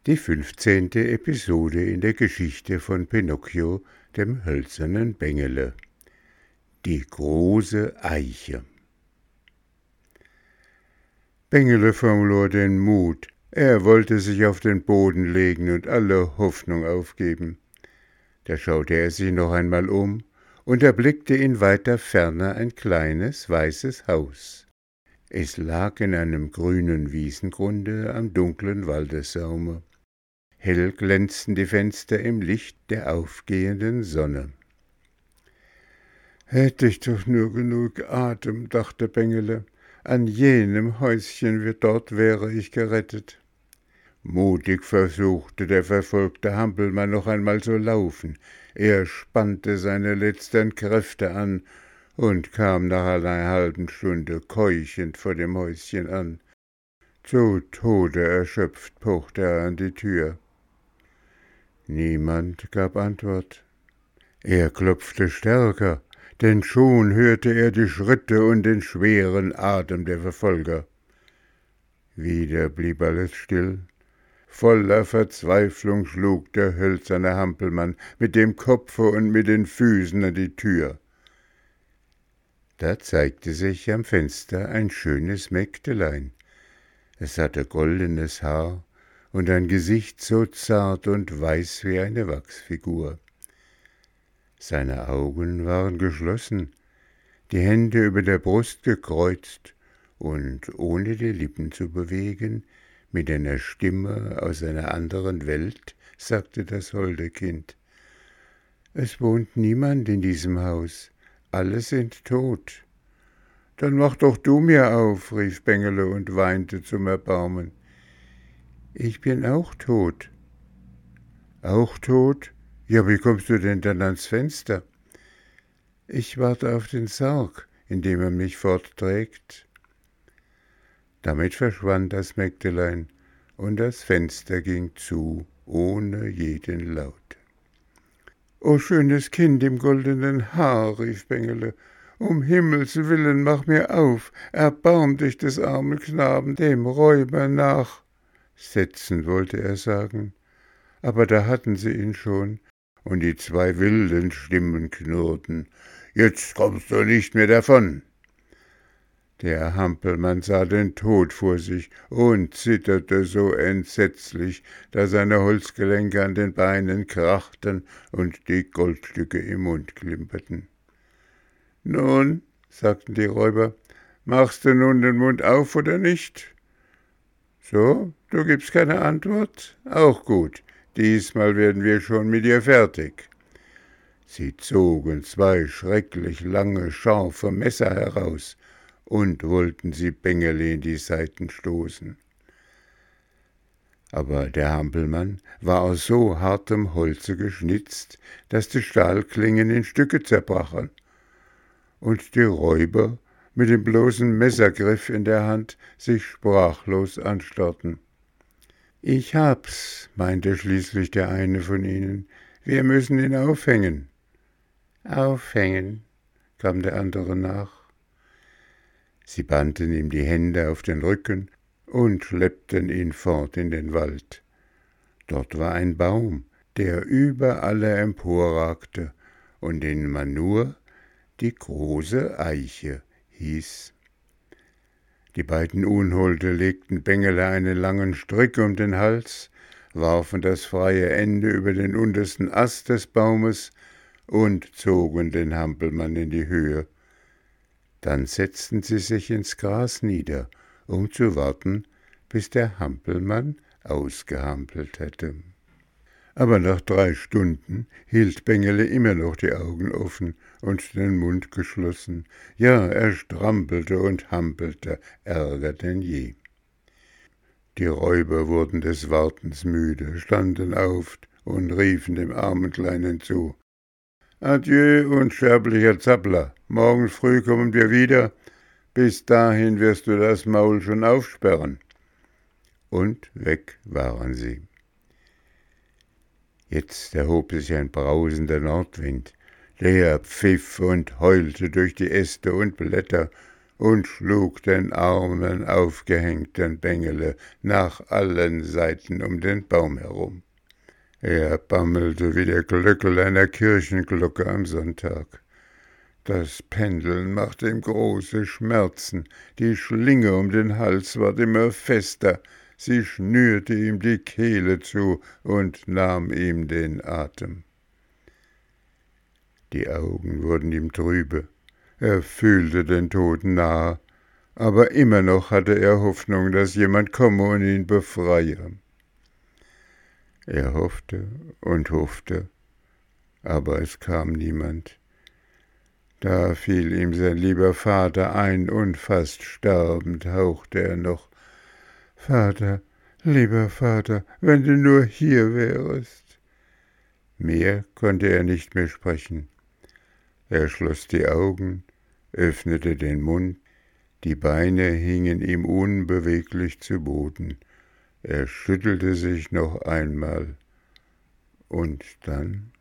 Die 15. Episode in der Geschichte von Pinocchio, dem hölzernen Bengele. Die große Eiche. Bengele verlor den Mut. Er wollte sich auf den Boden legen und alle Hoffnung aufgeben. Da schaute er sich noch einmal um und erblickte in weiter Ferne ein kleines, weißes Haus. Es lag in einem grünen Wiesengrunde am dunklen Waldessaume. Hell glänzten die Fenster im Licht der aufgehenden Sonne. »Hätte ich doch nur genug Atem«, dachte Bengele, »an jenem Häuschen wie dort wäre ich gerettet.« Mutig versuchte der verfolgte Hampelmann noch einmal zu laufen. Er spannte seine letzten Kräfte an und kam nach einer halben Stunde keuchend vor dem Häuschen an. Zu Tode erschöpft pochte er an die Tür. Niemand gab Antwort. Er klopfte stärker, denn schon hörte er die Schritte und den schweren Atem der Verfolger. Wieder blieb alles still. Voller Verzweiflung schlug der hölzerne Hampelmann mit dem Kopfe und mit den Füßen an die Tür. Da zeigte sich am Fenster ein schönes Mägdelein. Es hatte goldenes Haar und ein Gesicht so zart und weiß wie eine Wachsfigur. Seine Augen waren geschlossen, die Hände über der Brust gekreuzt, und ohne die Lippen zu bewegen, mit einer Stimme aus einer anderen Welt, sagte das holde Kind: »Es wohnt niemand in diesem Haus, alle sind tot.« »Dann mach doch du mir auf«, rief Bengele und weinte zum Erbarmen. »Ich bin auch tot.« »Auch tot? Ja, wie kommst du denn dann ans Fenster?« »Ich warte auf den Sarg, in dem er mich fortträgt.« Damit verschwand das Mägdelein, und das Fenster ging zu, ohne jeden Laut. »O schönes Kind im goldenen Haar«, rief Bengele, »um Himmels willen, mach mir auf, erbarm dich des armen Knaben dem Räuber nach.« Setzen wollte er sagen, aber da hatten sie ihn schon, und die zwei wilden Stimmen knurrten: »Jetzt kommst du nicht mehr davon!« Der Hampelmann sah den Tod vor sich und zitterte so entsetzlich, dass seine Holzgelenke an den Beinen krachten und die Goldstücke im Mund klimperten. »Nun«, sagten die Räuber, »machst du nun den Mund auf oder nicht?« »So, du gibst keine Antwort? Auch gut, diesmal werden wir schon mit dir fertig.« Sie zogen zwei schrecklich lange, scharfe Messer heraus und wollten sie Bengele in die Seiten stoßen. Aber der Hampelmann war aus so hartem Holze geschnitzt, dass die Stahlklingen in Stücke zerbrachen, und die Räuber mit dem bloßen Messergriff in der Hand sich sprachlos anstarrten. »Ich hab's«, meinte schließlich der eine von ihnen, »wir müssen ihn aufhängen.« »Aufhängen«, kam der andere nach. Sie banden ihm die Hände auf den Rücken und schleppten ihn fort in den Wald. Dort war ein Baum, der über alle emporragte und den man nur die große Eiche hieß. Die beiden Unholde legten Bengele einen langen Strick um den Hals, warfen das freie Ende über den untersten Ast des Baumes und zogen den Hampelmann in die Höhe. Dann setzten sie sich ins Gras nieder, um zu warten, bis der Hampelmann ausgehampelt hätte. Aber nach 3 Stunden hielt Bengele immer noch die Augen offen und den Mund geschlossen. Ja, er strampelte und hampelte, ärger denn je. Die Räuber wurden des Wartens müde, standen auf und riefen dem armen Kleinen zu: »Adieu, unsterblicher Zappler, morgen früh kommen wir wieder. Bis dahin wirst du das Maul schon aufsperren.« Und weg waren sie. Jetzt erhob sich ein brausender Nordwind, der pfiff und heulte durch die Äste und Blätter und schlug den armen, aufgehängten Bengele nach allen Seiten um den Baum herum. Er bammelte wie der Glöckel einer Kirchenglocke am Sonntag. Das Pendeln machte ihm große Schmerzen, die Schlinge um den Hals ward immer fester, sie schnürte ihm die Kehle zu und nahm ihm den Atem. Die Augen wurden ihm trübe, er fühlte den Tod nahe, aber immer noch hatte er Hoffnung, dass jemand komme und ihn befreie. Er hoffte und hoffte, aber es kam niemand. Da fiel ihm sein lieber Vater ein, und fast sterbend hauchte er noch: »Vater, lieber Vater, wenn du nur hier wärest!« Mehr konnte er nicht mehr sprechen. Er schloss die Augen, öffnete den Mund, die Beine hingen ihm unbeweglich zu Boden. Er schüttelte sich noch einmal, und dann